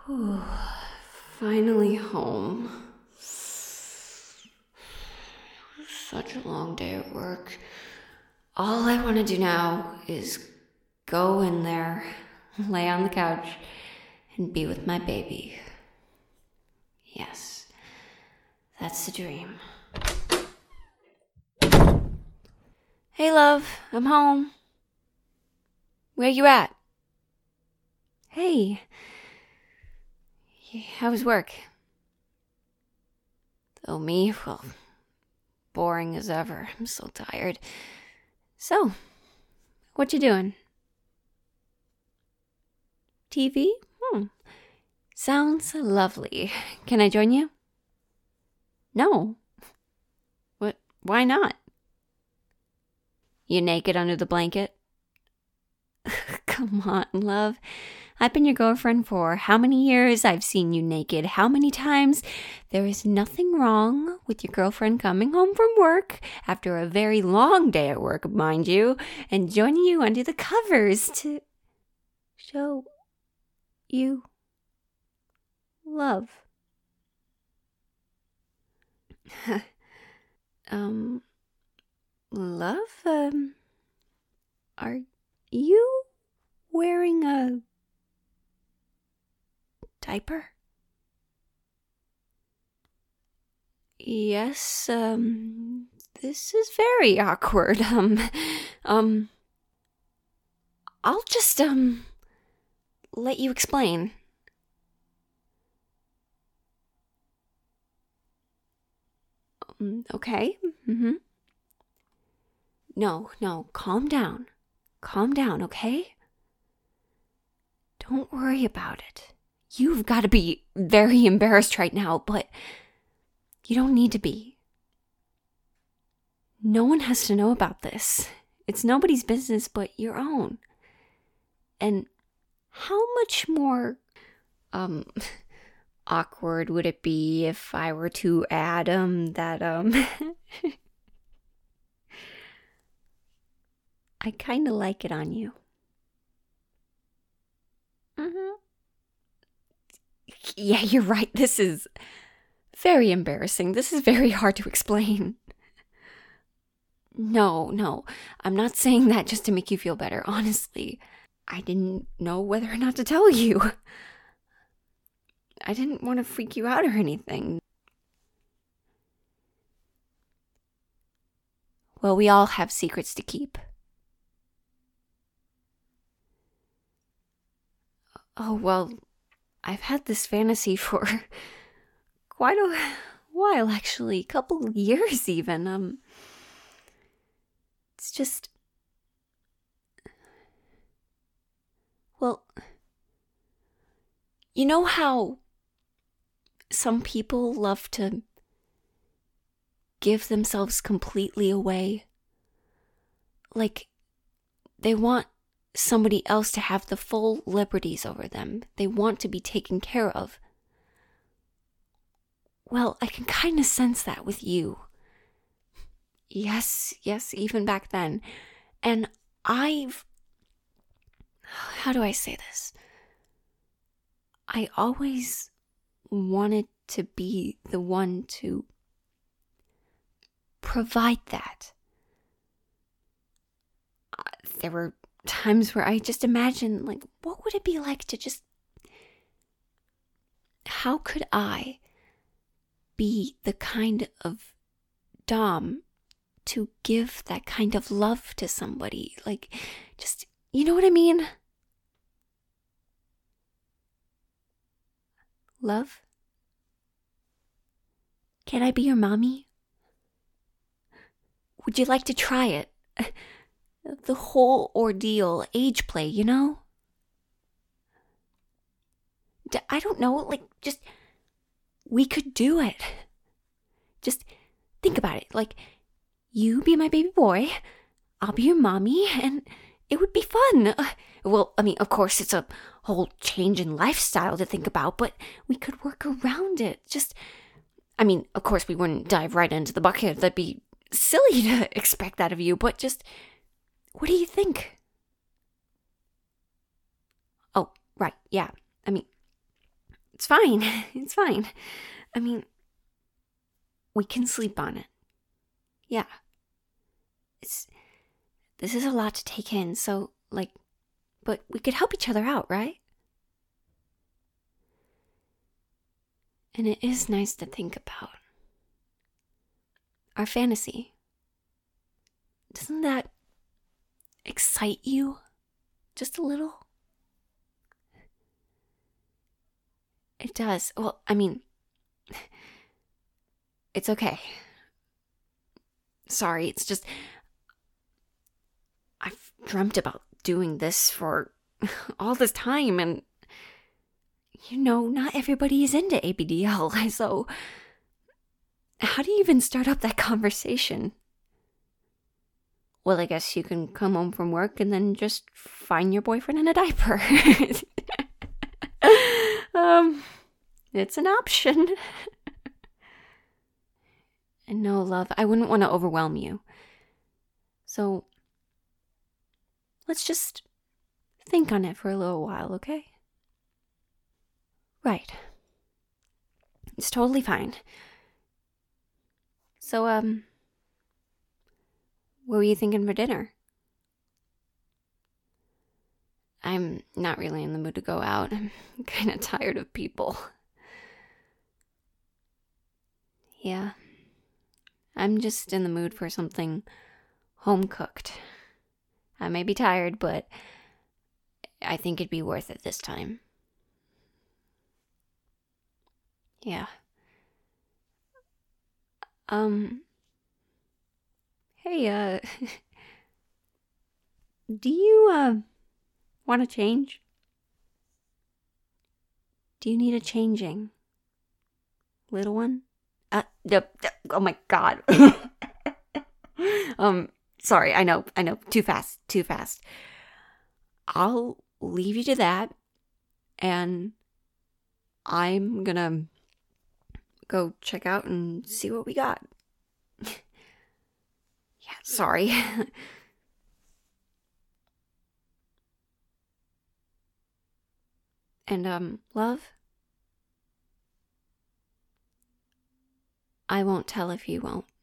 Whew, finally home. Such a long day at work. All I want to do now is go in there, lay on the couch, and be with my baby. Yes, that's the dream. Hey, love, I'm home. Where you at? Hey, how was work? Oh, me? Well, boring as ever. I'm so tired. So, what you doing? TV? Sounds lovely. Can I join you? No. What? Why not? You naked under the blanket? Come on, love. I've been your girlfriend for how many years? I've seen you naked how many times? There is nothing wrong with your girlfriend coming home from work after a very long day at work, mind you, and joining you under the covers to show you love. Love? Are you wearing a diaper? Yes, this is very awkward. I'll just, let you explain. Okay. No, calm down. Calm down, okay? Don't worry about it. You've got to be very embarrassed right now, but you don't need to be. No one has to know about this. It's nobody's business but your own. And how much more, awkward would it be if I were to add, that, I kinda like it on you. Yeah, you're right. This is very embarrassing. This is very hard to explain. No, I'm not saying that just to make you feel better. Honestly, I didn't know whether or not to tell you. I didn't want to freak you out or anything. Well, we all have secrets to keep. Oh, well, I've had this fantasy for quite a while, actually. A couple years, even. It's just... Well, you know how some people love to give themselves completely away? Like, they want somebody else to have the full liberties over them. They want to be taken care of. Well, I can kind of sense that with you. Yes, even back then. And how do I say this? I always wanted to be the one to provide that. There were times where I just imagined, like, what would it be like to just... How could I be the kind of dom to give that kind of love to somebody? Like, just, you know what I mean? Love? Can I be your mommy? Would you like to try it? The whole ordeal, age play, you know? I don't know, like, just, we could do it. Just think about it, like, you be my baby boy, I'll be your mommy, and it would be fun. Well, I mean, of course, it's a whole change in lifestyle to think about, but we could work around it. Just, I mean, of course, we wouldn't dive right into the bucket. That'd be silly to expect that of you, but just... What do you think? Oh, right, yeah. I mean, It's fine. It's fine. I mean, we can sleep on it. Yeah. This is a lot to take in, so, like, but we could help each other out, right? And it is nice to think about. Our fantasy. Doesn't that excite you? Just a little? It does. Well, I mean, it's okay. Sorry, it's just, I've dreamt about doing this for all this time, and not everybody is into ABDL, so how do you even start up that conversation? Well, I guess you can come home from work and then just find your boyfriend in a diaper. It's an option. And no, love, I wouldn't want to overwhelm you. So, let's just think on it for a little while, okay? Right. It's totally fine. So, what were you thinking for dinner? I'm not really in the mood to go out. I'm kind of tired of people. Yeah. I'm just in the mood for something home-cooked. I may be tired, but I think it'd be worth it this time. Yeah. Hey, do you, want to change? Do you need a changing? Little one? Oh my god. Sorry, I know, too fast. I'll leave you to that, and I'm gonna go check out and see what we got. Yeah, sorry. And, love? I won't tell if you won't.